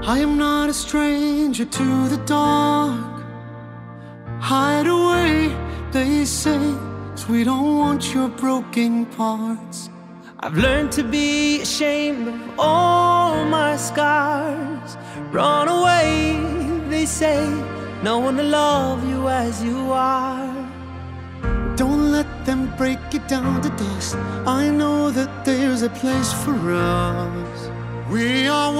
I am not a stranger to the dark. Hide away, they say, 'cause we don't want your broken parts. I've learned to be ashamed of all my scars. Run away, they say, no one will love you as you are. Don't let them break you down to dust. I know that there's a place for us. We are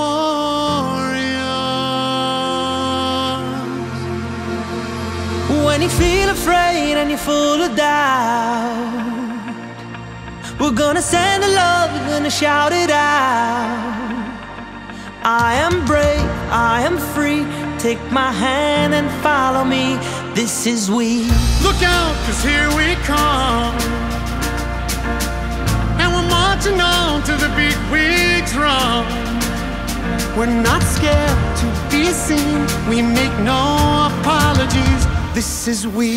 warriors. When you feel afraid and you're full of doubt, we're gonna send the love, we're gonna shout it out. I am brave, I am free. Take my hand and follow me. This is we. Look out, 'cause here we come. And we're marching on to the beat we drum. We're not scared to be seen. We make no apologies. This is we.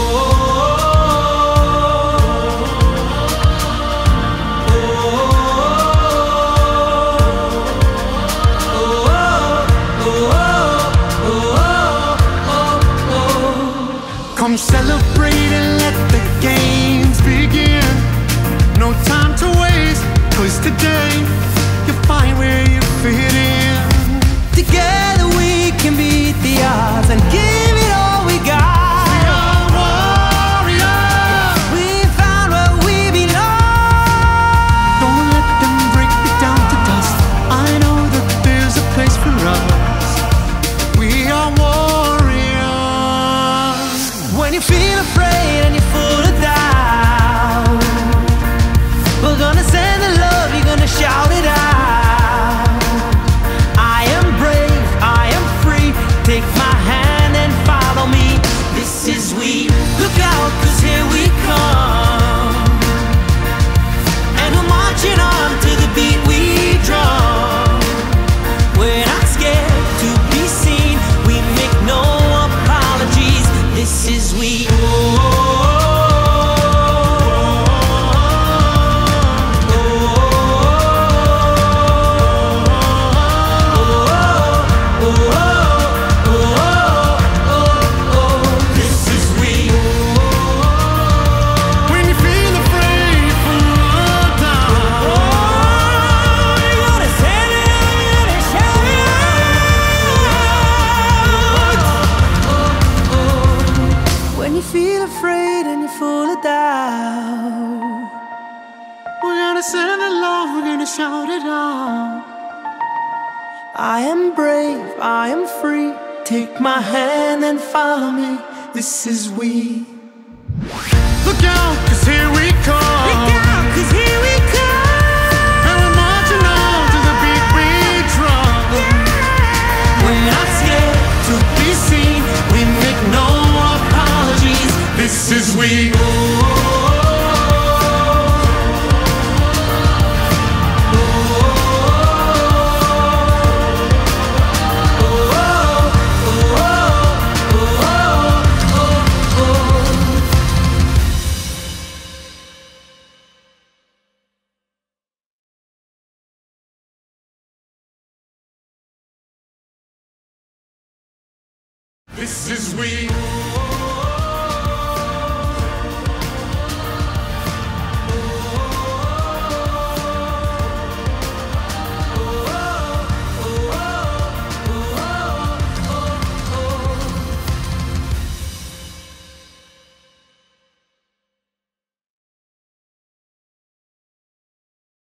Come celebrate and let the games begin. No time to waste, 'cause today you'll find where you fit in. Together we can beat the odds and give it all we got. We are warriors. We found where we belong. Don't let them break you down to dust. I know that there's a place for us. We are warriors. When you feel afraid and you're full of doubt, we're gonna send the love, you're gonna shout it out. I am brave, I am free. Take my hand and follow me. This is we. Look out, 'cause here we come. And we're marching on to the beat we drum. We're not scared to be seen. We make no apologies. This is we. Feel afraid and you're full of doubt, We're gonna send the love, we're gonna shout it out. I am brave, I am free. Take my hand and follow me. This is we. Look out, 'cause here we come. Look out, 'cause here we come. And we're marching on to the beat we drum. We're not scared To be seen, we make no apologies. This is we. This is we.